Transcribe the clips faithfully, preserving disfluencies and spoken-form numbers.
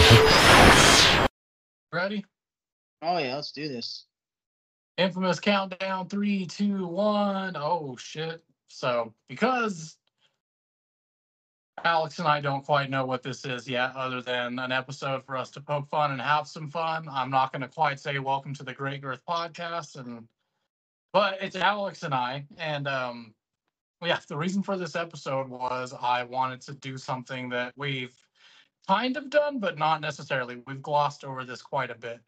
Ready? Oh yeah, let's do this. Infamous countdown, three, two, one. Oh shit. So because Alex and I don't quite know what this is yet, other than an episode for us to poke fun and have some fun, I'm not going to quite say welcome to the Great Girth Podcast, and but it's Alex and I, and um, yeah, the reason for this episode was I wanted to do something that we've kind of done, but not necessarily. We've glossed over this quite a bit.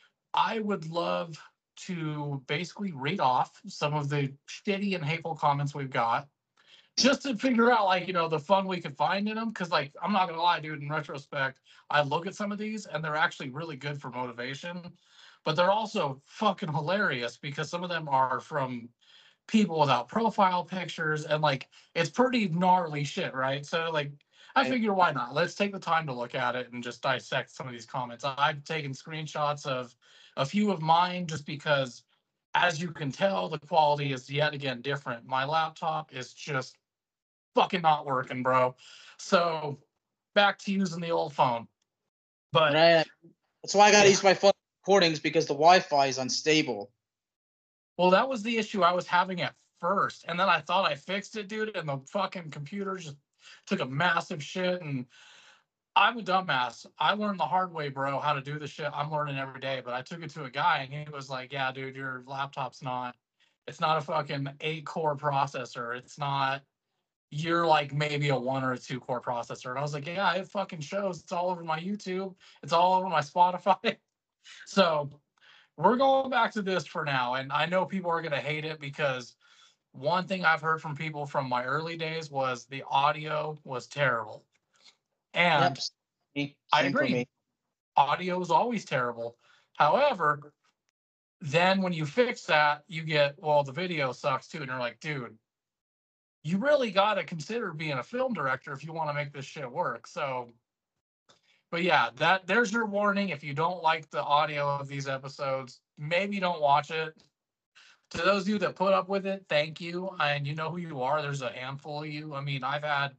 I would love to basically read off some of the shitty and hateful comments we've got, just to figure out, like, you know, the fun we could find in them. Because, like, I'm not gonna lie, dude, in retrospect, I look at some of these and they're actually really good for motivation, but they're also fucking hilarious because some of them are from people without profile pictures, and like it's pretty gnarly shit, right? So like I figure why not? Let's take the time to look at it and just dissect some of these comments. I've taken screenshots of a few of mine just because, as you can tell, the quality is yet again different. My laptop is just fucking not working, bro. So back to using the old phone. But right. That's why I gotta use my phone recordings, because the Wi-Fi is unstable. Well, that was the issue I was having at first. And then I thought I fixed it, dude, and the fucking computer just took a massive shit. And I'm a dumbass. I learned the hard way, bro, how to do the shit I'm learning every day. But I took it to a guy and he was like, yeah, dude, your laptop's not, it's not a fucking eight core processor. It's not, you're like maybe a one or a two core processor. And I was like, yeah, it fucking shows. It's all over my YouTube. It's all over my Spotify. So we're going back to this for now. And I know people are going to hate it because one thing I've heard from people from my early days was the audio was terrible. And yep. I agree. Audio is always terrible. However, then when you fix that, you get, well, the video sucks too. And you're like, dude, you really got to consider being a film director if you want to make this shit work. So, but yeah, that there's your warning. If you don't like the audio of these episodes, maybe don't watch it. To those of you that put up with it, thank you. And you know who you are. There's a handful of you. I mean, I've had,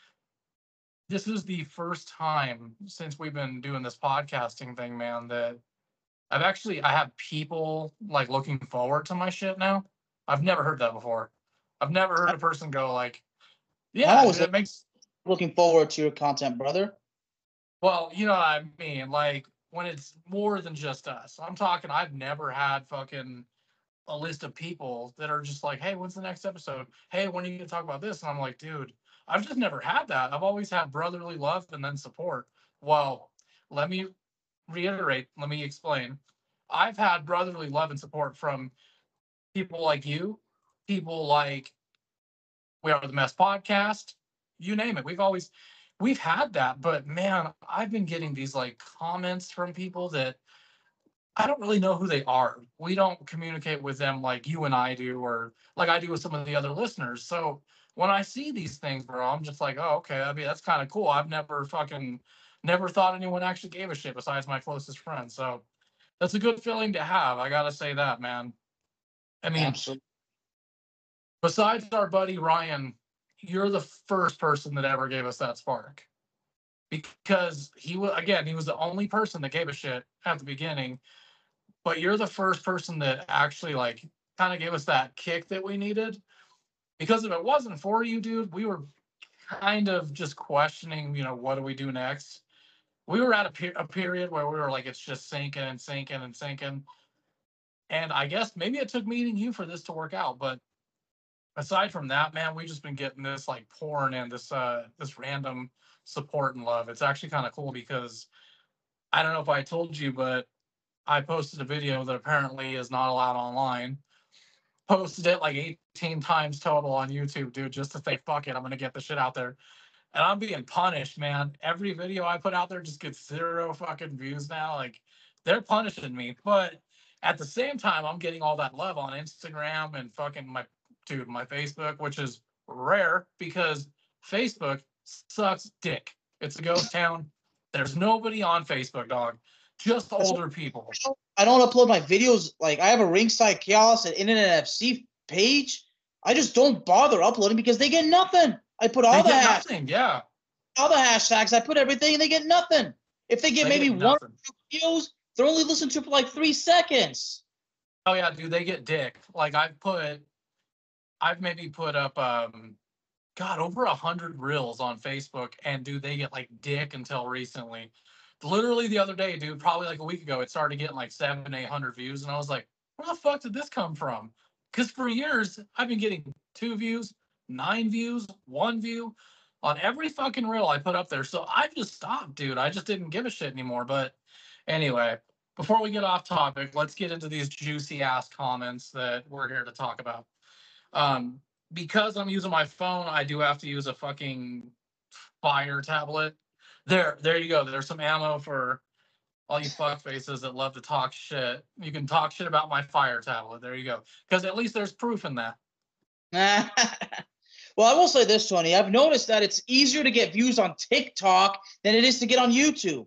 this is the first time since we've been doing this podcasting thing, man, that I've actually, I have people like looking forward to my shit now. I've never heard that before. I've never heard a person go like, yeah, it look, makes. Looking forward to your content, brother. Well, you know what I mean? Like when it's more than just us. I'm talking, I've never had fucking a list of people that are just like, hey, when's the next episode? Hey, when are you going to talk about this? And I'm like, dude, I've just never had that. I've always had brotherly love and then support. Well, let me reiterate. Let me explain. I've had brotherly love and support from people like you, people like We Are the Mess Podcast, you name it. We've always, we've had that. But man, I've been getting these like comments from people that I don't really know who they are. We don't communicate with them like you and I do, or like I do with some of the other listeners. So when I see these things, bro, I'm just like, oh, okay. I mean, that's kind of cool. I've never fucking never thought anyone actually gave a shit besides my closest friends. So that's a good feeling to have. I gotta say that, man. I mean, absolutely. Besides our buddy Ryan, you're the first person that ever gave us that spark. Because he was, again, he was the only person that gave a shit at the beginning. But you're the first person that actually like kind of gave us that kick that we needed. Because if it wasn't for you, dude, we were kind of just questioning, you know, what do we do next? We were at a, per- a period where we were like, it's just sinking and sinking and sinking. And I guess maybe it took meeting you for this to work out. But aside from that, man, we've just been getting this like pouring in this uh this random support and love. It's actually kind of cool because I don't know if I told you, but I posted a video that apparently is not allowed online. Posted it like eighteen times total on YouTube, dude, just to say, fuck it, I'm going to get the shit out there. And I'm being punished, man. Every video I put out there just gets zero fucking views now. Like, they're punishing me. But at the same time, I'm getting all that love on Instagram and fucking my, dude, my Facebook, which is rare because Facebook sucks dick. It's a ghost town. There's nobody on Facebook, dog. Just older people. I don't upload my videos. Like, I have a Ringside Chaos and Internet F C page. I just don't bother uploading because they get nothing. I put all they the get nothing, yeah. All the hashtags. I put everything and they get nothing. If they get They maybe get one or nothing. two views, they're only listening to for like three seconds. Oh yeah, dude, they get dick. Like I've put, I've maybe put up, um, God, over a hundred reels on Facebook, and dude, they get like dick until recently. Literally the other day, dude, probably like a week ago, it started getting like seven, eight hundred views, and I was like, where the fuck did this come from? Because for years I've been getting two views, nine views, one view on every fucking reel I put up there. So I just stopped, dude. I just didn't give a shit anymore. But anyway, before we get off topic, let's get into these juicy ass comments that we're here to talk about. Um, because I'm using my phone, I do have to use a fucking fire tablet. There, there you go. There's some ammo for all you fuck faces that love to talk shit. You can talk shit about my fire tablet. There you go. Because at least there's proof in that. Well, I will say this, Tony. I've noticed that it's easier to get views on TikTok than it is to get on YouTube.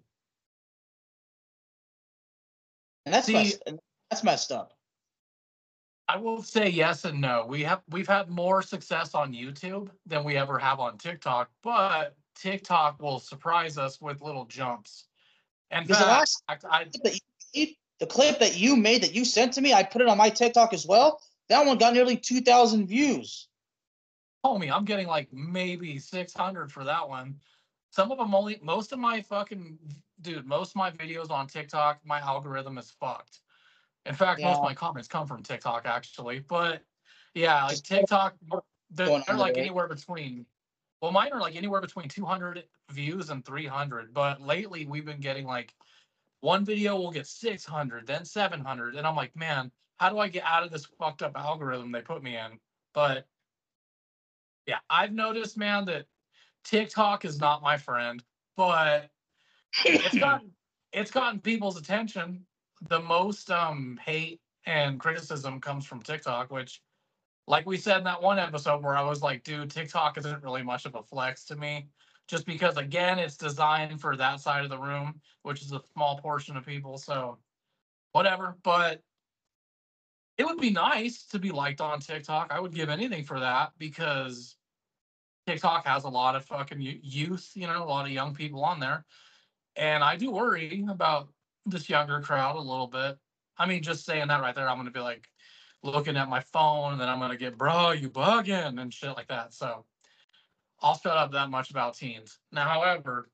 And that's See, messed, that's messed up. I will say yes and no. We have we've had more success on YouTube than we ever have on TikTok, but TikTok will surprise us with little jumps. In Because the fact, last I clip that you made, the clip that you made that you sent to me, I put it on my TikTok as well. That one got nearly two thousand views. homie, I'm getting like maybe six hundred for that one. Some of them only, most of my fucking, dude, most of my videos on TikTok, my algorithm is fucked. In fact, most of Yeah, my comments come from TikTok actually. But yeah, like just TikTok, they're, going they're on like there. anywhere between, well, mine are like anywhere between two hundred views and three hundred. But lately we've been getting like one video will get six hundred, then seven hundred. And I'm like, man, how do I get out of this fucked up algorithm they put me in? But yeah, I've noticed, man, that TikTok is not my friend, but it's gotten it's gotten people's attention. The most um hate and criticism comes from TikTok, which, like we said in that one episode where I was like, dude, TikTok isn't really much of a flex to me. Just because again, it's designed for that side of the room, which is a small portion of people. So whatever. But it would be nice to be liked on TikTok. I would give anything for that because TikTok has a lot of fucking youth, you know, a lot of young people on there. And I do worry about this younger crowd a little bit. I mean, just saying that right there, I'm going to be like looking at my phone and then I'm going to get, bro, you bugging and shit like that. So I'll shut up that much about teens. Now, however,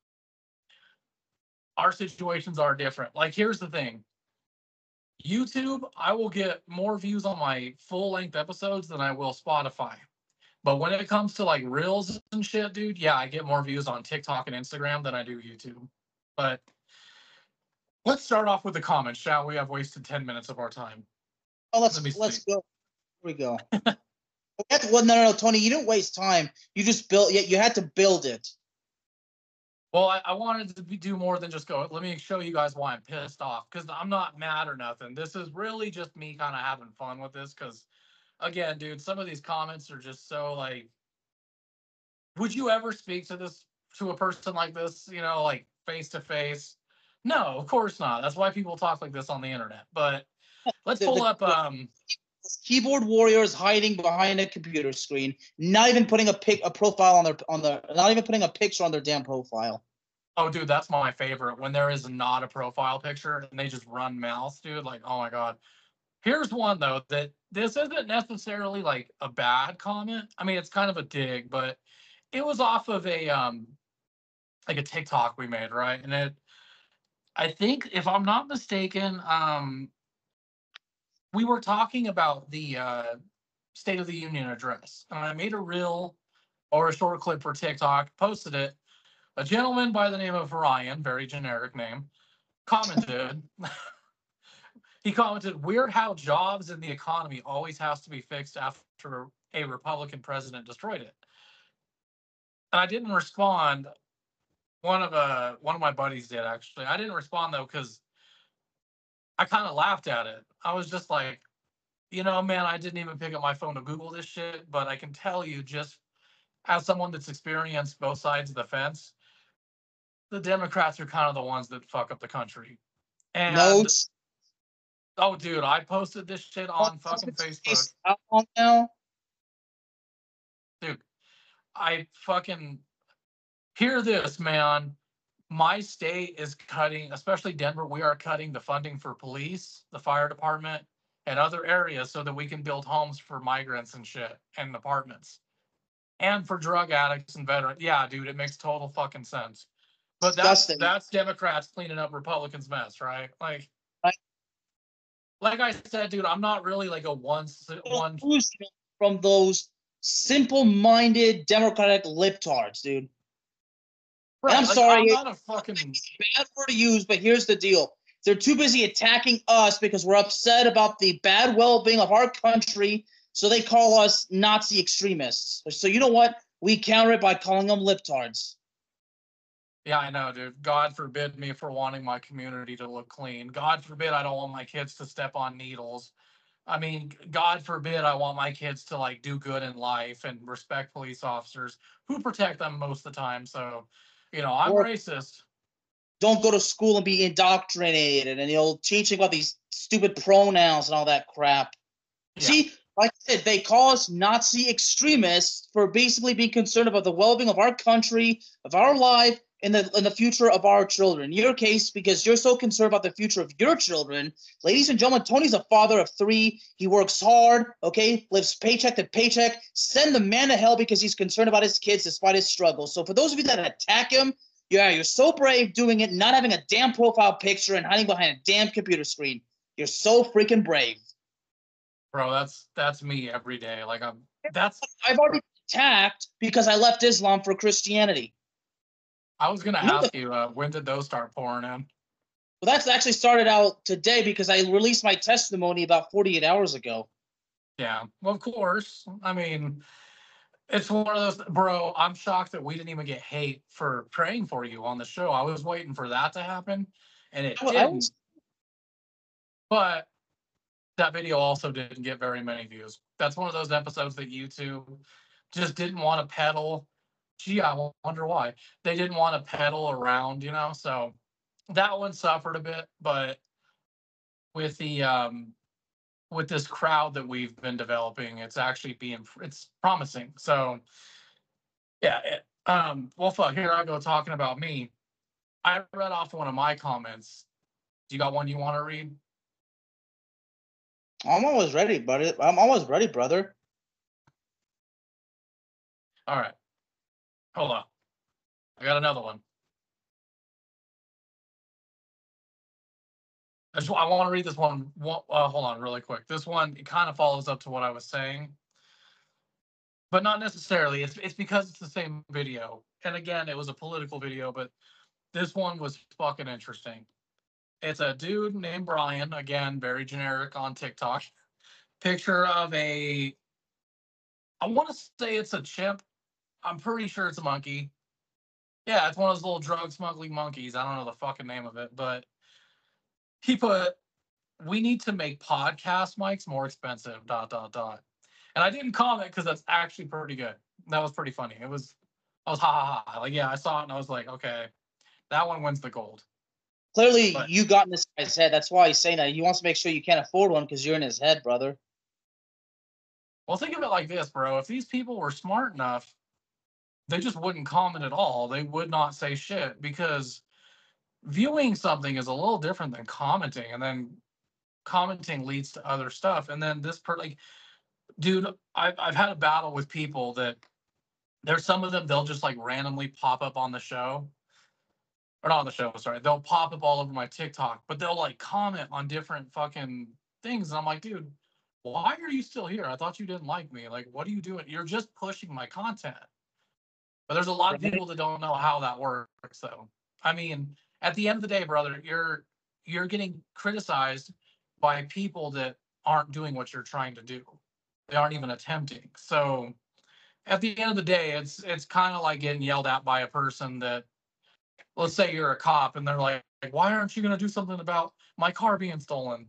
our situations are different. Like, here's the thing YouTube, I will get more views on my full length episodes than I will Spotify. But when it comes to like reels and shit, dude, yeah, I get more views on TikTok and Instagram than I do YouTube. But let's start off with the comments, shall we? I've wasted ten minutes of our time. Oh, let's Let me let's see. go. Here we go. That's, well, no, no, no, Tony, you didn't waste time. You just built. Yeah, you had to build it. Well, I, I wanted to be, do more than just go. Let me show you guys why I'm pissed off because I'm not mad or nothing. This is really just me kind of having fun with this because, again, dude, some of these comments are just so like. Would you ever speak to this to a person like this? You know, like face to face? No, of course not. That's why people talk like this on the internet. But let's The, pull the, up. the Um, keyboard warriors hiding behind a computer screen, not even putting a pic, a profile on their on their, not even putting a picture on their damn profile. Oh, dude, that's my favorite. When there is not a profile picture and they just run mouth, dude. Like, oh my god. Here's one though that this isn't necessarily like a bad comment. I mean, it's kind of a dig, but it was off of a um like a TikTok we made, right? And it, I think, if I'm not mistaken, um, we were talking about the uh, State of the Union address, and I made a reel or a short clip for TikTok, posted it. A gentleman by the name of Ryan, very generic name, commented. He commented, "Weird how jobs and the economy always has to be fixed after a Republican president destroyed it." And I didn't respond. One of uh one of my buddies did actually. I didn't respond though because I kind of laughed at it. I was just like, you know, man, I didn't even pick up my phone to Google this shit, but I can tell you, just as someone that's experienced both sides of the fence, the Democrats are kind of the ones that fuck up the country. No, And oh, dude, I posted this shit on fucking Facebook. how long now? Dude, I fucking hear this, man. my state is cutting, especially Denver, we are cutting the funding for police, the fire department, and other areas so that we can build homes for migrants and shit and apartments. And for drug addicts and veterans. Yeah, dude, it makes total fucking sense. But that's Disgusting. that's Democrats cleaning up Republicans' mess, right? Like, Right. like I said, dude, I'm not really like a one one. From those simple-minded Democratic libtards, dude. Right, I'm like, sorry, I'm not a fucking bad word to use, but here's the deal. They're too busy attacking us because we're upset about the bad well-being of our country, so they call us Nazi extremists. So you know what? We counter it by calling them libtards. Yeah, I know, dude. God forbid me for wanting my community to look clean. God forbid I don't want my kids to step on needles. I mean, God forbid I want my kids to like do good in life and respect police officers who protect them most of the time. So, you know, I'm Or racist. don't go to school and be indoctrinated and, you know, teaching about these stupid pronouns and all that crap. Yeah. See, like I said, they call us Nazi extremists for basically being concerned about the well-being of our country, of our life, and the, and the future of our children. In your case, because you're so concerned about the future of your children, ladies and gentlemen, Tony's a father of three. He works hard, okay, lives paycheck to paycheck. Send the man to hell because he's concerned about his kids despite his struggles. So for those of you that attack him, yeah, you're so brave doing it, not having a damn profile picture and hiding behind a damn computer screen. You're so freaking brave. Bro, that's that's me every day. Like I'm that's I've already been attacked because I left Islam for Christianity. I was gonna You know ask the- you, uh, when did those start pouring in? Well, that's actually started out today because I released my testimony about forty-eight hours ago. Yeah, well, of course. I mean, it's one of those, bro. I'm shocked that we didn't even get hate for praying for you on the show. I was waiting for that to happen, and it I, I didn't. was, But that video also didn't get very many views. That's one of those episodes that YouTube just didn't want to pedal. Gee, I wonder why they didn't want to pedal around, you know. So that one suffered a bit, but with the um with this crowd that we've been developing, it's actually being it's promising. So yeah, it, um, well, fuck. Here I go talking about me. I read off one of my comments. Do you got one you want to read? I'm always ready, buddy. I'm always ready, brother. All right, hold on. I got another one. I just I want to read this one. one uh, hold on, really quick. This one it kind of follows up to what I was saying, but not necessarily. It's it's because it's the same video. And again, it was a political video, but this one was fucking interesting. It's a dude named Brian, again, very generic on TikTok. Picture of a, I want to say it's a chimp. I'm pretty sure it's a monkey. Yeah, it's one of those little drug smuggling monkeys. I don't know the fucking name of it, but he put, we need to make podcast mics more expensive, dot, dot, dot. And I didn't comment because that's actually pretty good. That was pretty funny. It was, I was ha ha ha. Like, yeah, I saw it and I was like, okay, that one wins the gold. Clearly, But, you got in this guy's head. That's why he's saying that. He wants to make sure you can't afford one because you're in his head, brother. well, think of it like this, bro. If these people were smart enough, they just wouldn't comment at all. They would not say shit because viewing something is a little different than commenting, and then commenting leads to other stuff. And then this per like, dude, I've I've had a battle with people that there's some of them they'll just like randomly pop up on the show. Or not on the show, sorry. They'll pop up all over my TikTok, but they'll like comment on different fucking things. And I'm like, dude, why are you still here? I thought you didn't like me. Like, what are you doing? You're just pushing my content. But there's a lot of people that don't know how that works, though. I mean, at the end of the day, brother, you're you're getting criticized by people that aren't doing what you're trying to do. They aren't even attempting. So at the end of the day, it's it's kind of like getting yelled at by a person that, let's say you're a cop and they're like, why aren't you going to do something about my car being stolen?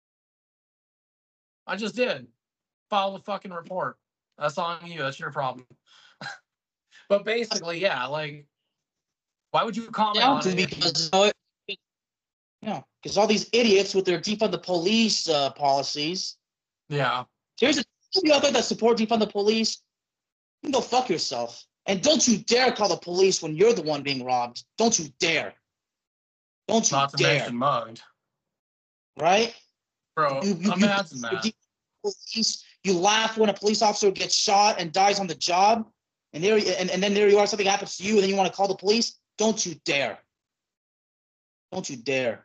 I just did. File a fucking report. That's on you. That's your problem. But basically, yeah, like, why would you comment Down on to it? because you know, it, you know, because all these idiots with their defund the police uh, policies. Yeah. Here's a you out there that support defund the police. You can go fuck yourself. And don't you dare call the police when you're the one being robbed. Don't you dare. Don't you Not to dare. mention mugged. Right? Bro, You, you, imagine you, that. You, police, you laugh when a police officer gets shot and dies on the job, and there and, and then there you are, something happens to you, and then you want to call the police. Don't you dare. Don't you dare.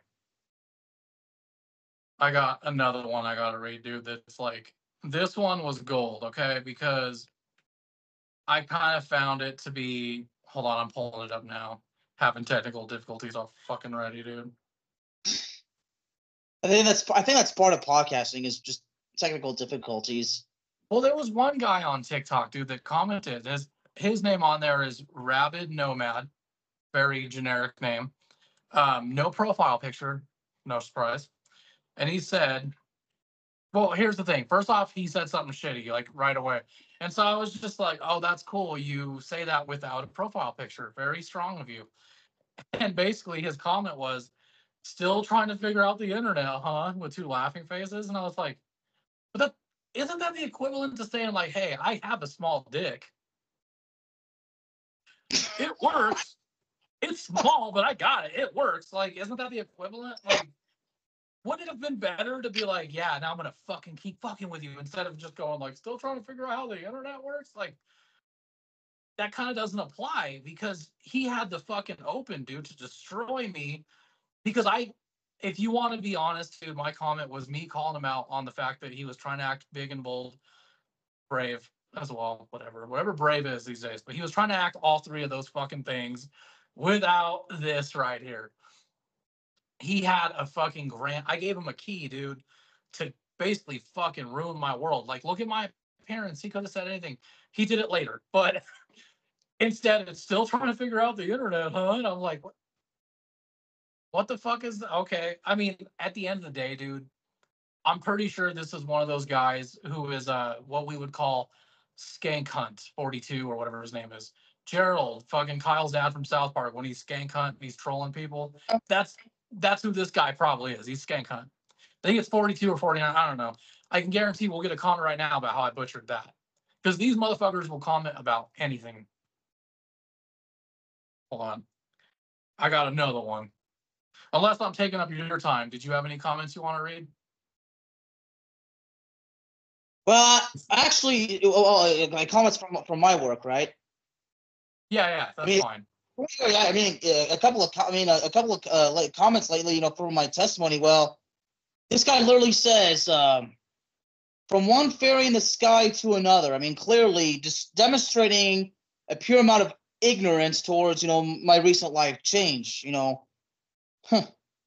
I got another one I gotta read, dude. That's like, this one was gold, okay? Because I kind of found it to be. Hold on, I'm pulling it up now. Having technical difficulties. I'm fucking ready, dude. I think that's I think that's part of podcasting is just technical difficulties. Well, there was one guy on TikTok, dude, that commented. His his name on there is Rabid Nomad, very generic name. Um, no profile picture, no surprise. And he said, well, here's the thing. First off, he said something shitty, like right away. And so I was just like, oh, that's cool. You say that without a profile picture. Very strong of you. And basically his comment was, still trying to figure out the internet, huh? With two laughing faces. And I was like, but that isn't that the equivalent to saying, like, hey, I have a small dick. It works. It's small, but I got it. It works. Like, isn't that the equivalent? Like, wouldn't it have been better to be like, yeah, now I'm gonna fucking keep fucking with you instead of just going like, still trying to figure out how the internet works? Like, that kind of doesn't apply because he had the fucking open, dude, to destroy me. Because I, if you want to be honest, dude, my comment was me calling him out on the fact that he was trying to act big and bold, brave as well, whatever, whatever brave is these days. But he was trying to act all three of those fucking things without this right here. He had a fucking grant. I gave him a key, dude, to basically fucking ruin my world. Like, look at my parents. He could have said anything. He did it later, but instead, it's still trying to figure out the internet, huh? And I'm like, what? What the fuck is that? Okay. I mean, at the end of the day, dude, I'm pretty sure this is one of those guys who is uh what we would call Skank Hunt forty-two or whatever his name is. Gerald, fucking Kyle's dad from South Park, when he's Skank Hunt, he's trolling people. That's that's who this guy probably is. He's Skank Hunt. I think it's forty-two or forty-nine. I don't know. I can guarantee we'll get a comment right now about how I butchered that. Because these motherfuckers will comment about anything. Hold on. I got another one. Unless I'm taking up your time, did you have any comments you want to read? Well, actually, well, my comments from from my work, right? Yeah, yeah, that's I mean, fine. Yeah, I mean, a couple of, I mean, a couple of uh, like comments lately, you know, from my testimony. Well, this guy literally says, um, from one fairy in the sky to another. I mean, clearly, just demonstrating a pure amount of ignorance towards, you know, my recent life change. You know, huh.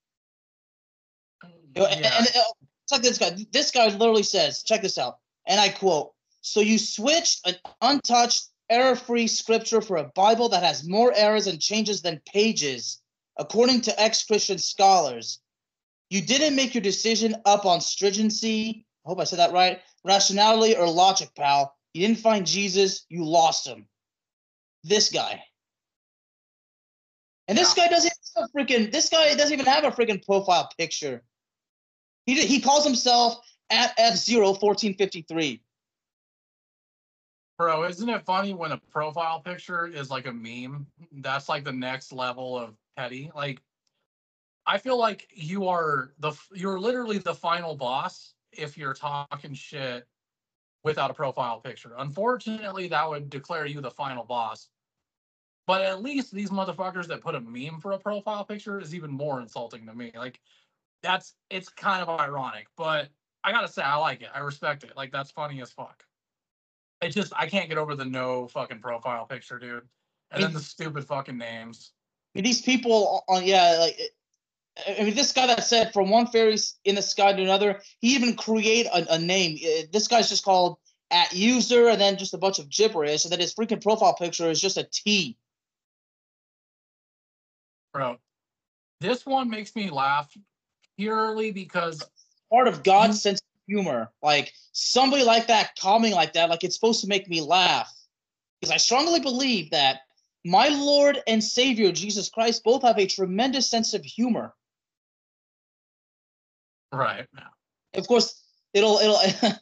Yeah. And, and uh, check this guy. This guy literally says, check this out, and I quote: "So you switched an untouched, error-free scripture for a Bible that has more errors and changes than pages, according to ex-Christian scholars. You didn't make your decision up on stringency, I hope I said that right, rationality, or logic, pal. You didn't find Jesus, you lost him." This guy. And this Yeah. guy doesn't have a freaking, this guy doesn't even have a freaking profile picture. He, he calls himself at F zero fourteen fifty-three. Bro, isn't it funny when a profile picture is like a meme? That's like the next level of petty. Like, I feel like you are the you're literally the final boss if you're talking shit without a profile picture. Unfortunately, that would declare you the final boss. But at least these motherfuckers that put a meme for a profile picture is even more insulting to me. Like, that's it's kind of ironic, but I gotta say I like it. I respect it. Like, that's funny as fuck. It just I can't get over the no fucking profile picture, dude. And I mean, then the stupid fucking names. I mean, these people on, yeah, like, I mean, this guy that said from one fairy in the sky to another, he even create a, a name. This guy's just called at user and then just a bunch of gibberish, and then his freaking profile picture is just a T. Bro, this one makes me laugh purely because part of God's you, sense of humor. Like, somebody like that, calming like that, like, it's supposed to make me laugh. Because I strongly believe that my Lord and Savior, Jesus Christ, both have a tremendous sense of humor. Right. Of course, it'll, it'll,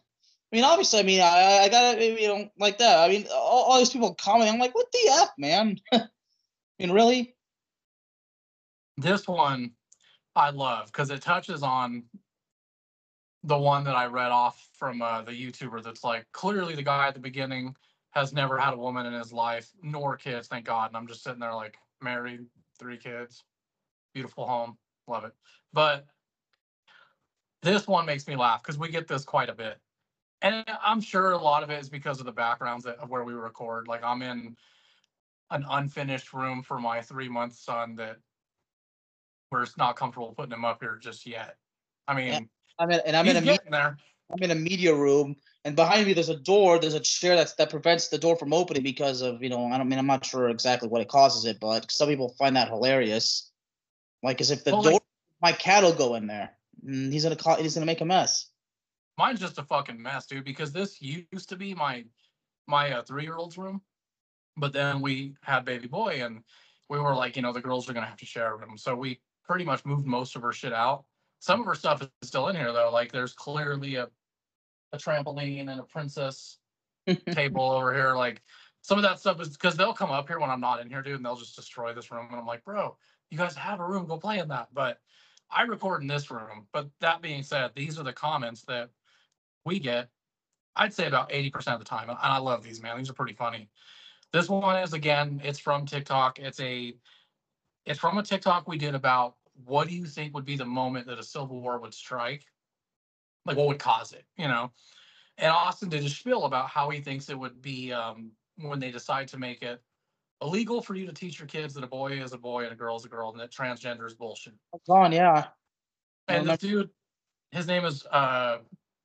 I mean, obviously, I mean, I, I gotta, you know, like that. I mean, all, all these people commenting, I'm like, what the F, man? I mean, really? This one I love because it touches on the one that I read off from uh, the YouTuber that's like, clearly the guy at the beginning has never had a woman in his life, nor kids, thank God. And I'm just sitting there like, married, three kids, beautiful home, love it. But this one makes me laugh because we get this quite a bit. And I'm sure a lot of it is because of the backgrounds that, of where we record. Like I'm in an unfinished room for my three month son that we're not comfortable putting him up here just yet. I Yeah. mean, I'm in, and I'm in he's a me- getting there. I'm in a media room, and behind me there's a door. There's a chair that's that prevents the door from opening because of you know. I don't mean I'm not sure exactly what it causes it, but some people find that hilarious. Like as if the Well, door, like, my cat will go in there. And he's gonna call. He's gonna make a mess. mine's just a fucking mess, dude. Because this used to be my my uh, three year old's room, but then we had baby boy, and we were like, you know, the girls are gonna have to share a room, so we pretty much moved most of her shit out. Some of her stuff is still in here though. Like there's clearly a a trampoline and a princess table over here. Like some of that stuff is because they'll come up here when I'm not in here, dude, and they'll just destroy this room. And I'm like, bro, you guys have a room, go play in that. But I record in this room. But that being said, these are the comments that we get. I'd say about eighty percent of the time. And I love these, man. These are pretty funny. This one is again, it's from TikTok. It's a it's from a TikTok we did about what do you think would be the moment that a civil war would strike? Like what would cause it, you know? And Austin did a spiel about how he thinks it would be um, when they decide to make it illegal for you to teach your kids that a boy is a boy and a girl is a girl and that transgender is bullshit. Gone, yeah. I And this remember. dude, his name is, uh,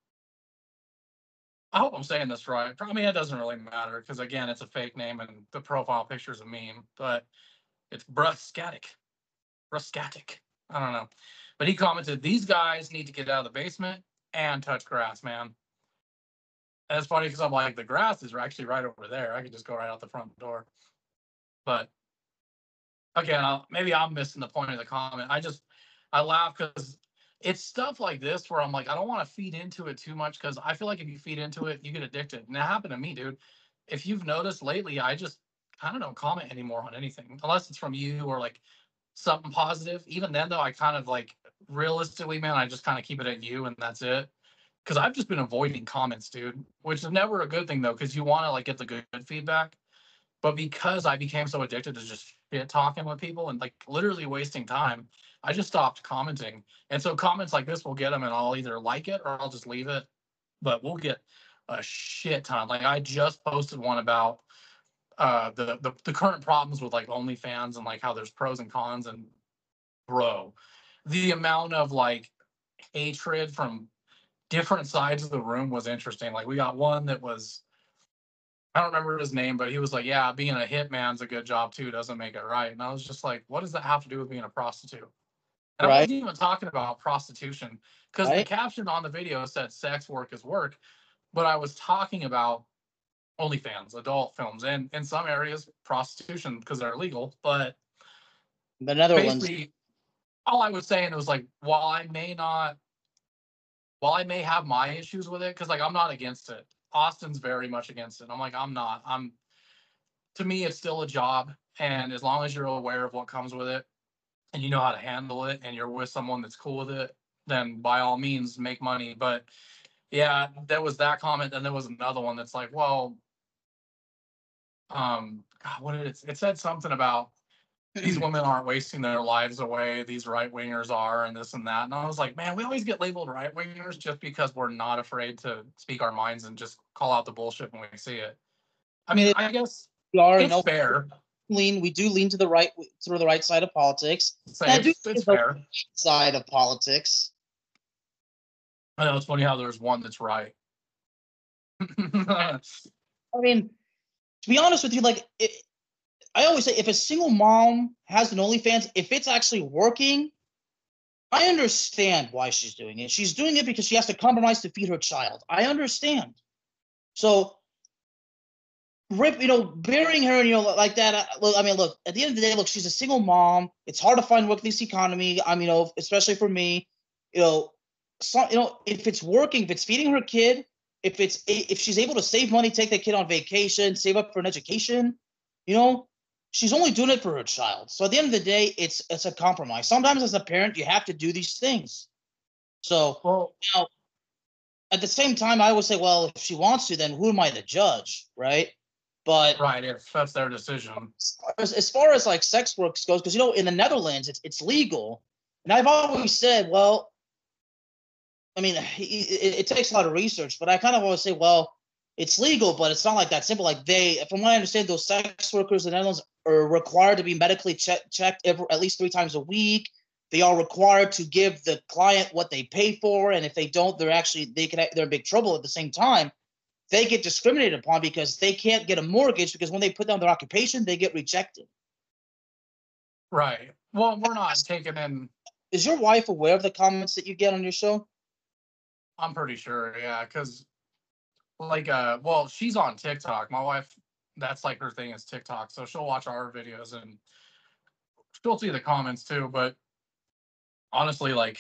I hope I'm saying this right. I mean, it doesn't really matter because, again, it's a fake name and the profile picture is a meme, but it's Bruskatic. Bruskatic. I don't know. But he commented, these guys need to get out of the basement and touch grass, man. And it's funny because I'm like, the grass is actually right over there. I could just go right out the front door. But again, I'll, maybe I'm missing the point of the comment. I just, I laugh because it's stuff like this where I'm like, I don't want to feed into it too much because I feel like if you feed into it, you get addicted. And that happened to me, dude. If you've noticed lately, I just kind of don't comment anymore on anything unless it's from you or like something positive. Even then, though, I kind of like realistically, man, I just kind of keep it at you and that's it. Because I've just been avoiding comments, dude, which is never a good thing though, because you want to like get the good, good feedback. But because I became so addicted to just shit talking with people and like literally wasting time, I just stopped commenting. And so comments like this will get them, and I'll either like it or I'll just leave it. But we'll get a shit ton. Like I just posted one about uh the the, the current problems with like OnlyFans and like how there's pros and cons. And bro, the amount of like hatred from different sides of the room was interesting. Like we got one that was, I don't remember his name, but he was like, yeah, being a hitman's a good job too, doesn't make it right. And I was just like, what does that have to do with being a prostitute? And I Right, wasn't even talking about prostitution because the right. caption on the video said sex work is work, but I was talking about OnlyFans, adult films, and in some areas prostitution because they're illegal. But The Netherlands. basically, all I was saying was like, while I may not, while I may have my issues with it, because like I'm not against it. Austin's very much against it. I'm like, I'm not. I'm to me, it's still a job. And as long as you're aware of what comes with it and you know how to handle it and you're with someone that's cool with it, then by all means make money. But yeah, there was that comment. Then there was another one that's like, well, um, God, what did it? It said something about these women aren't wasting their lives away. These right wingers are, and this and that. And I was like, man, we always get labeled right wingers just because we're not afraid to speak our minds and just call out the bullshit when we see it. I I mean, mean, I guess we are, you it's know, fair. lean. We do lean to the right, through the right side of politics. Say And I do it's, it's think the fair. right side of politics. I know it's funny how there's one that's right. I mean, to be honest with you, like it, I always say, if a single mom has an OnlyFans, if it's actually working, I understand why she's doing it. She's doing it because she has to compromise to feed her child. I understand. So, rip, you know, burying her, you know, like that. uh, Look, I mean, look. At the end of the day, look, she's a single mom. It's hard to find work in this economy. I mean, you know, especially for me. You know, some, you know, if it's working, if it's feeding her kid, if it's if she's able to save money, take the kid on vacation, save up for an education, you know, she's only doing it for her child. So at the end of the day, it's it's a compromise. Sometimes as a parent, you have to do these things. So Well, now at the same time, I would say, well, if she wants to, then who am I to judge, right? But right, if that's their decision. as, as far as like sex work goes, because you know, in the Netherlands, it's it's legal, and I've always said, well, I mean, it, it, it takes a lot of research, but I kind of always say, well, it's legal, but it's not like that simple. Like they, from what I understand, those sex workers in the Netherlands are required to be medically check, checked every, at least three times a week. They are required to give the client what they pay for, and if they don't, they're actually they can they're in big trouble. At the same time, they get discriminated upon because they can't get a mortgage because when they put down their occupation, they get rejected. Right. Well, we're not taking in. Is your wife aware of the comments that you get on your show? I'm pretty sure, yeah, because like, uh, well, she's on TikTok. My wife, that's like her thing is TikTok, so she'll watch our videos and she'll see the comments too. But honestly, like,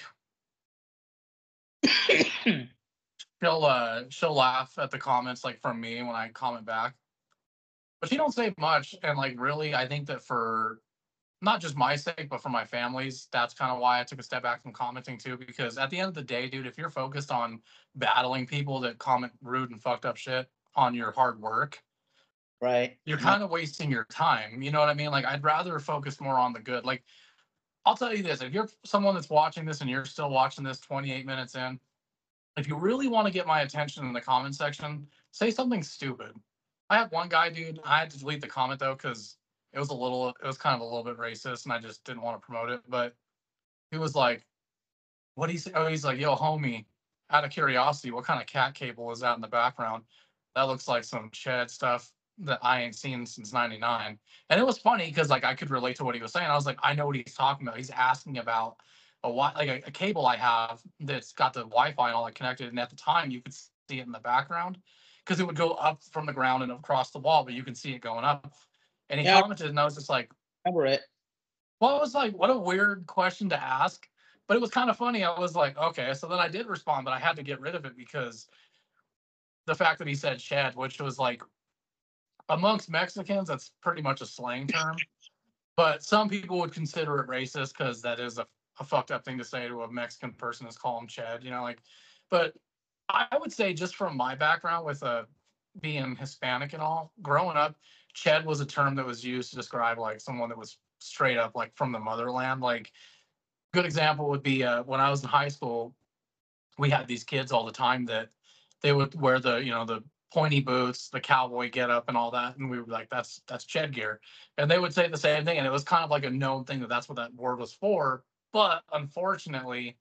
she'll uh she'll laugh at the comments like from me when I comment back, but she don't say much. And like, really, I think that for not just my sake, but for my family's, that's kind of why I took a step back from commenting too. Because at the end of the day, dude, if you're focused on battling people that comment rude and fucked up shit on your hard work, Right. you're Yeah. kind of wasting your time. You know what I mean? Like, I'd rather focus more on the good. Like, I'll tell you this: if you're someone that's watching this and you're still watching this twenty-eight minutes in, if you really want to get my attention in the comment section, say something stupid. I had one guy, dude. I had to delete the comment though because it was a little, it was kind of a little bit racist, and I just didn't want to promote it. But he was like, "What do you say?" Oh, he's like, "Yo, homie, out of curiosity, what kind of cat cable is that in the background? That looks like some Chad stuff that I ain't seen since 'ninety-nine." And it was funny because like I could relate to what he was saying. I was like, I know what he's talking about. He's asking about a wi- like a, a cable I have that's got the Wi-Fi and all that connected. And at the time, you could see it in the background because it would go up from the ground and across the wall, but you can see it going up. And he Yeah, commented, and I was just like, I remember it. well, it was like, what a weird question to ask. But it was kind of funny. I was like, okay. So then I did respond, but I had to get rid of it because the fact that he said Chad, which was like amongst Mexicans, that's pretty much a slang term. But some people would consider it racist because that is a, a fucked up thing to say to a Mexican person is call him Chad, you know, like, but I would say just from my background with uh, being Hispanic and all, growing up, Ched was a term that was used to describe like someone that was straight up like from the motherland. Like, good example would be uh, when I was in high school, we had these kids all the time that they would wear the, you know, the pointy boots, the cowboy get up and all that. And we were like, that's, that's Ched gear. And they would say the same thing. And it was kind of like a known thing that that's what that word was for. But unfortunately,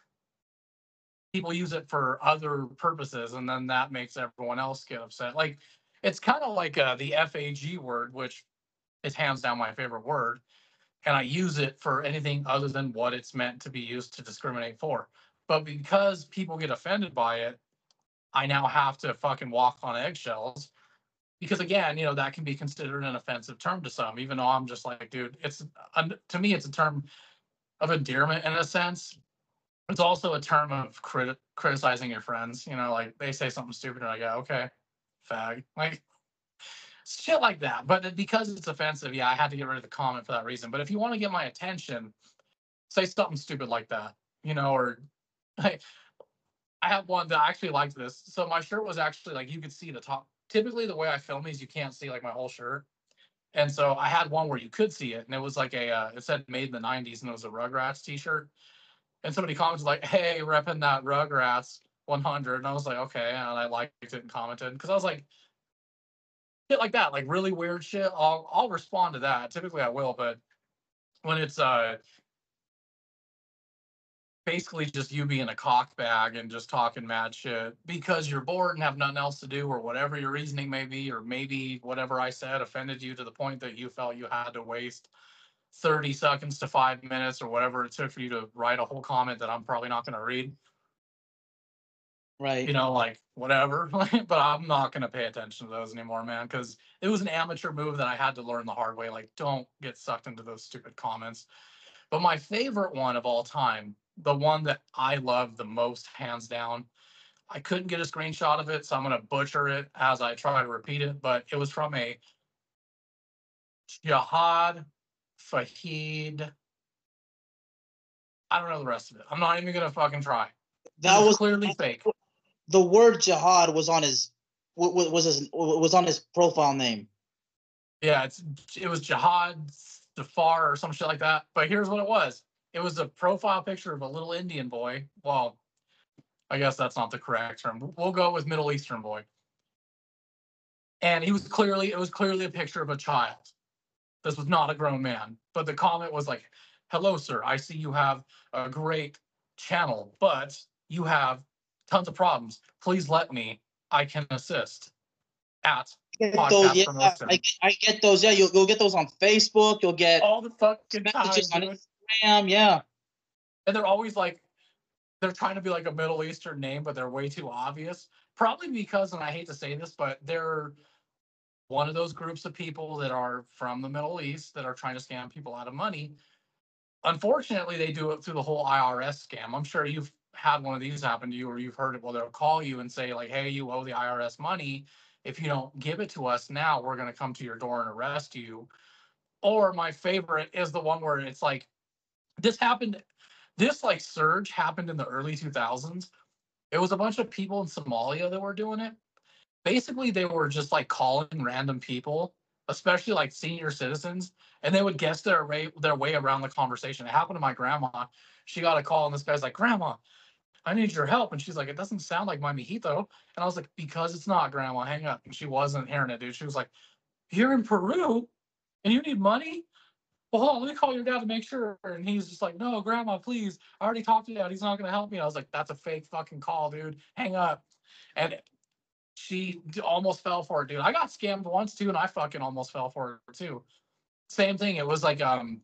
people use it for other purposes. And then that makes everyone else get upset. Like, it's kind of like uh, the F A G word, which is hands down my favorite word. And I use it for anything other than what it's meant to be used to discriminate for. But because people get offended by it, I now have to fucking walk on eggshells because again, you know, that can be considered an offensive term to some, even though I'm just like, dude, it's uh, to me, it's a term of endearment in a sense. It's also a term of crit- criticizing your friends. You know, like they say something stupid, and I go, okay, fag, like shit like that. But because it's offensive, yeah, I had to get rid of the comment for that reason. But if you want to get my attention, say something stupid like that, you know, or I, I have one that I actually liked this. So my shirt was actually like you could see the top. Typically, the way I film these, you can't see like my whole shirt. And so I had one where you could see it, and it was like a uh, it said made in the nineties, and it was a Rugrats T-shirt. And somebody commented like, "Hey, repping that Rugrats one hundred," and I was like, "Okay," and I liked it and commented because I was like, shit like that, like really weird shit. I'll I'll respond to that. Typically, I will, but when it's uh basically just you being a cock bag and just talking mad shit because you're bored and have nothing else to do or whatever your reasoning may be, or maybe whatever I said offended you to the point that you felt you had to waste thirty seconds to five minutes or whatever it took for you to write a whole comment that I'm probably not going to read, you Right. know, like whatever. But I'm not going to pay attention to those anymore, man, because it was an amateur move that I had to learn the hard way. Like, don't get sucked into those stupid comments. But my favorite one of all time, the one that I love the most, hands down, I couldn't get a screenshot of it, so I'm gonna butcher it as I try to repeat it. But it was from a Jihad Fahid. I don't know the rest of it. I'm not even gonna fucking try. That was was clearly fake. The word jihad was on his was his was on his profile name. Yeah, it's it was Jihad Safar or some shit like that. But here's what it was. It was a profile picture of a little Indian boy. Well, I guess that's not the correct term. We'll go with Middle Eastern boy. And he was clearly, it was clearly a picture of a child. This was not a grown man. But the comment was like, hello, sir. I see you have a great channel, but you have tons of problems. Please let me. I can assist at Those, yeah, I, I get those. Yeah, you'll, you'll get those on Facebook. You'll get all the fucking messages on Instagram. Yeah. And they're always like, they're trying to be like a Middle Eastern name, but they're way too obvious. Probably because, and I hate to say this, but they're one of those groups of people that are from the Middle East that are trying to scam people out of money. Unfortunately, they do it through the whole I R S scam. I'm sure you've had one of these happen to you, or you've heard it. Well, they'll call you and say like, hey, you owe the I R S money. If you don't give it to us now, we're going to come to your door and arrest you. Or my favorite is the one where it's like, this happened, this like surge happened in the early two thousands. It was a bunch of people in Somalia that were doing it. Basically, they were just like calling random people, especially like senior citizens, and they would guess their way their way around the conversation. It happened to my grandma. She got a call, and this guy's like, "Grandma, I need your help." And she's like, "It doesn't sound like my mijito." And I was like, "Because it's not, Grandma. Hang up." And she wasn't hearing it, dude. She was like, "You're in Peru, and you need money? Well, hold on, let me call your dad to make sure." And he's just like, "No, Grandma, please. I already talked to dad. He's not going to help me." And I was like, "That's a fake fucking call, dude. Hang up." And she almost fell for it, dude. I got scammed once too, and I fucking almost fell for it too. Same thing. It was like um,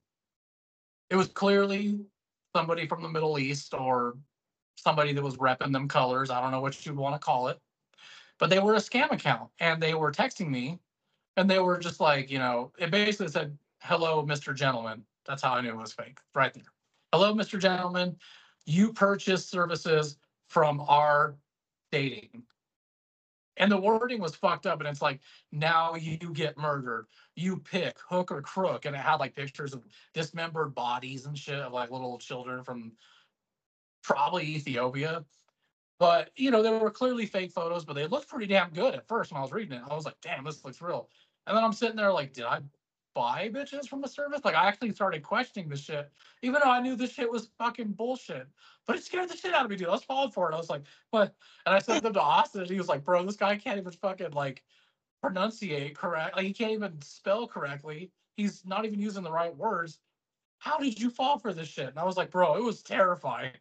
it was clearly somebody from the Middle East or somebody that was repping them colors. I don't know what you'd want to call it, but they were a scam account, and they were texting me, and they were just like, you know, it basically said, "Hello, Mister Gentleman." That's how I knew it was fake, right there. "Hello, Mister Gentleman. You purchased services from our dating." And the wording was fucked up, and it's like, "Now you get murdered. You pick hook or crook," and it had like pictures of dismembered bodies and shit of like little children from probably Ethiopia. But you know, they were clearly fake photos, but they looked pretty damn good at first when I was reading it. I was like, "Damn, this looks real." And then I'm sitting there like, did I buy bitches from a service? Like, I actually started questioning this shit, even though I knew this shit was fucking bullshit. But it scared the shit out of me, dude. I was falling for it. I was like, "What?" And I sent them to Austin, and he was like, "Bro, this guy can't even fucking like pronunciate correct. Like, he can't even spell correctly. He's not even using the right words. How did you fall for this shit?" And I was like, "Bro, it was terrifying."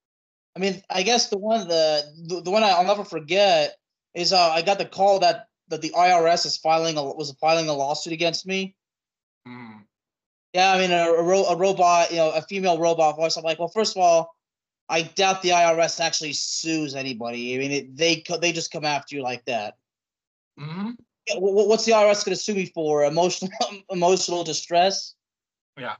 I mean, I guess the one the the, the one I'll never forget is uh, I got the call that that the I R S is filing a, was filing a lawsuit against me. Mm. Yeah, I mean a, a, ro- a robot, you know, a female robot voice. I'm like, well, first of all, I doubt the I R S actually sues anybody. I mean, it, they they just come after you like that. Mm-hmm. Yeah, what's the I R S going to sue me for? Emotional emotional distress? Yeah.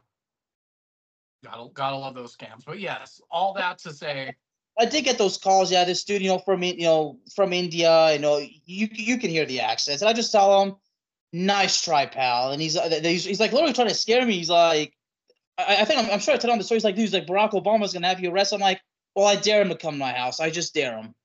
Gotta gotta love those scams. But yes, all that to say, I did get those calls. Yeah, this dude, you know, from you know from India. You know, you you can hear the accents, and I just tell him, "Nice try, pal." And he's he's, he's like literally trying to scare me. He's like, I, I think I'm, I'm sure I told him the story. He's like, dude, he's like, Barack Obama's gonna have you arrested. I'm like, well, I dare him to come to my house. I just dare him.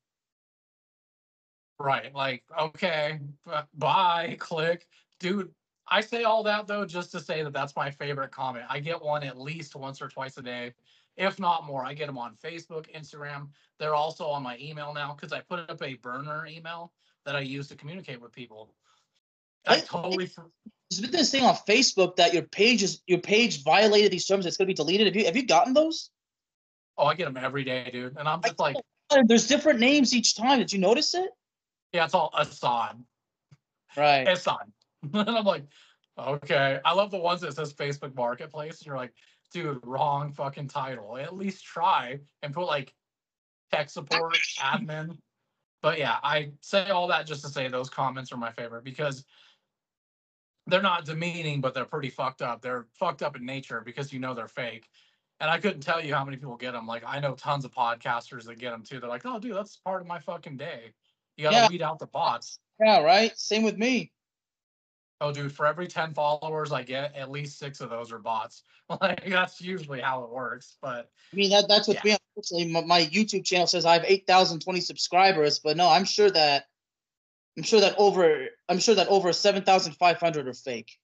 right? Like, okay, bye, click, dude. I say all that though just to say that that's my favorite comment. I get one at least once or twice a day, if not more. I get them on Facebook, Instagram. They're also on my email now because I put up a burner email that I use to communicate with people. I totally. There's been this thing on Facebook that your page is your page violated these terms. It's going to be deleted. Have you have you gotten those? Oh, I get them every day, dude. And I'm just like, there's different names each time. Did you notice it? Yeah, it's all Assad. Right. Assad. And I'm like, okay. I love the ones that says Facebook Marketplace. And you're like, dude, wrong fucking title. At least try and put like tech support, admin. But yeah, I say all that just to say those comments are my favorite because they're not demeaning, but they're pretty fucked up. They're fucked up in nature because you know they're fake. And I couldn't tell you how many people get them. Like, I know tons of podcasters that get them too. They're like, oh, dude, that's part of my fucking day. You got to Yeah, weed out the bots. yeah, right. Same with me. Oh, dude, for every ten followers I get, at least six of those are bots. Like, that's usually how it works. But I mean, that that's with yeah. me. Unfortunately, my, my YouTube channel says I have eight thousand twenty subscribers, but no, I'm sure that I'm sure that over I'm sure that over seven thousand five hundred are fake.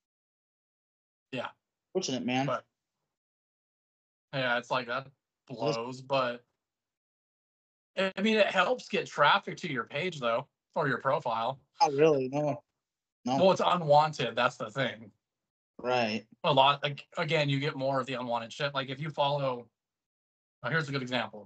Yeah. Fortunate, man. But yeah, it's like that blows. But I mean, it helps get traffic to your page though, or your profile. Not really, no. No. Well, it's unwanted. That's the thing. Right. A lot. Like, again, you get more of the unwanted shit. Like if you follow. Oh, here's a good example.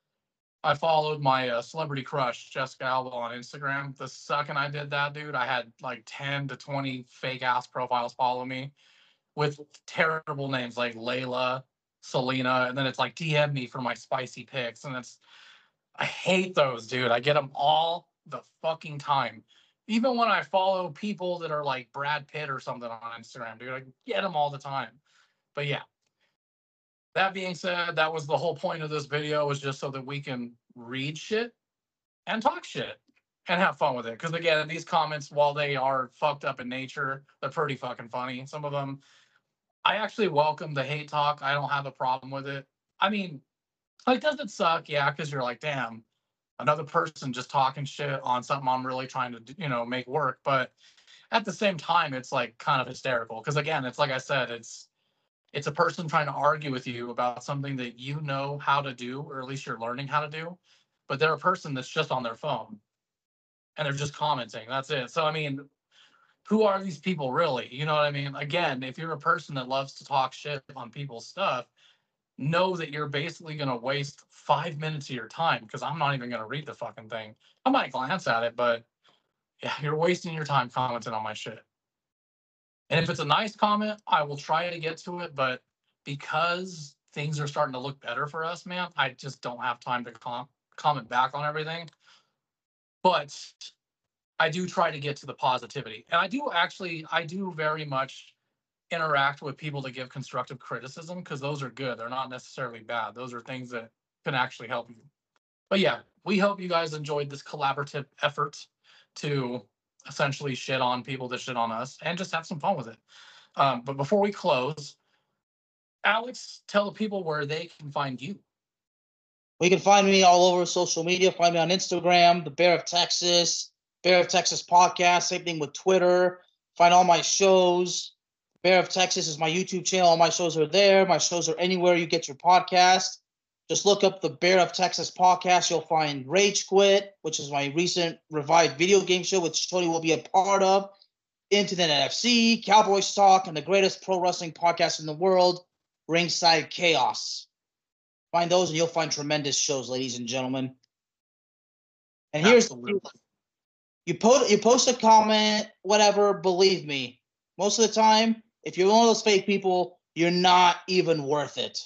I followed my uh, celebrity crush, Jessica Alba, on Instagram. The second I did that, dude, I had like ten to twenty fake ass profiles follow me with terrible names like Layla, Selena, and then it's like D M me for my spicy pics. And it's, I hate those, dude. I get them all the fucking time. Even when I follow people that are like Brad Pitt or something on Instagram, dude, I get them all the time. But yeah, that being said, that was the whole point of this video, was just so that we can read shit and talk shit and have fun with it. Because again, these comments, while they are fucked up in nature, they're pretty fucking funny. Some of them, I actually welcome the hate talk. I don't have a problem with it. I mean, like, does it suck? Yeah, because you're like, damn, another person just talking shit on something I'm really trying to, you know, make work. But at the same time, it's like kind of hysterical. Because again, it's like I said, it's it's a person trying to argue with you about something that you know how to do, or at least you're learning how to do. But they're a person that's just on their phone and they're just commenting. That's it. So, I mean, who are these people really? You know what I mean? Again, if you're a person that loves to talk shit on people's stuff, know that you're basically going to waste five minutes of your time, because I'm not even going to read the fucking thing. I might glance at it, but yeah, you're wasting your time commenting on my shit. And if it's a nice comment, I will try to get to it. But because things are starting to look better for us, man, I just don't have time to com- comment back on everything. But I do try to get to the positivity. And I do actually, I do very much interact with people that give constructive criticism, because those are good. They're not necessarily bad. Those are things that can actually help you. But yeah, we hope you guys enjoyed this collaborative effort to essentially shit on people that shit on us and just have some fun with it. Um, but before we close, Alex, tell the people where they can find you. Well, you can find me all over social media. Find me on Instagram, the Bear of Texas, Bear of Texas podcast. Same thing with Twitter. Find all my shows. Bear of Texas is my YouTube channel. All my shows are there. My shows are anywhere you get your podcast. Just look up the Bear of Texas podcast. You'll find Rage Quit, which is my recent revived video game show, which Tony will be a part of. Into the N F C, Cowboys Talk, and the greatest pro wrestling podcast in the world, Ringside Chaos. Find those and you'll find tremendous shows, ladies and gentlemen. And here's Absolutely. you post you post a comment, whatever, believe me, most of the time, if you're one of those fake people, you're not even worth it.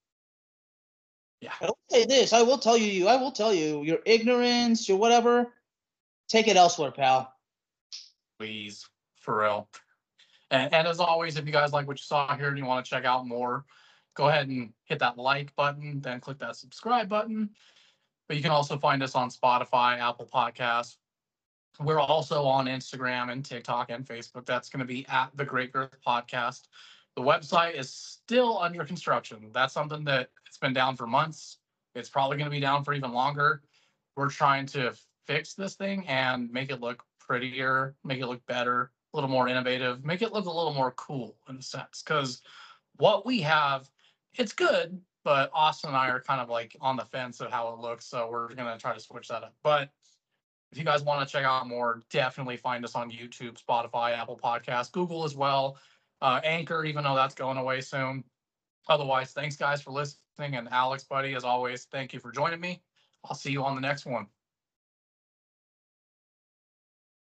Yeah. I will say this, I will tell you, I will tell you, your ignorance, your whatever, take it elsewhere, pal. Please, for real. And, and as always, if you guys like what you saw here and you want to check out more, go ahead and hit that like button, then click that subscribe button. But you can also find us on Spotify, Apple Podcasts. We're also on Instagram and TikTok and Facebook. That's going to be at the Great Girth Podcast. The website is still under construction. That's something that it's been down for months. It's probably going to be down for even longer. We're trying to fix this thing and make it look prettier, make it look better, a little more innovative, make it look a little more cool in a sense. Because what we have, it's good, but Austin and I are kind of like on the fence of how it looks. So we're going to try to switch that up. But if you guys want to check out more, definitely find us on YouTube, Spotify, Apple Podcasts, Google as well, uh, Anchor, even though that's going away soon. Otherwise, thanks, guys, for listening. And Alex, buddy, as always, thank you for joining me. I'll see you on the next one.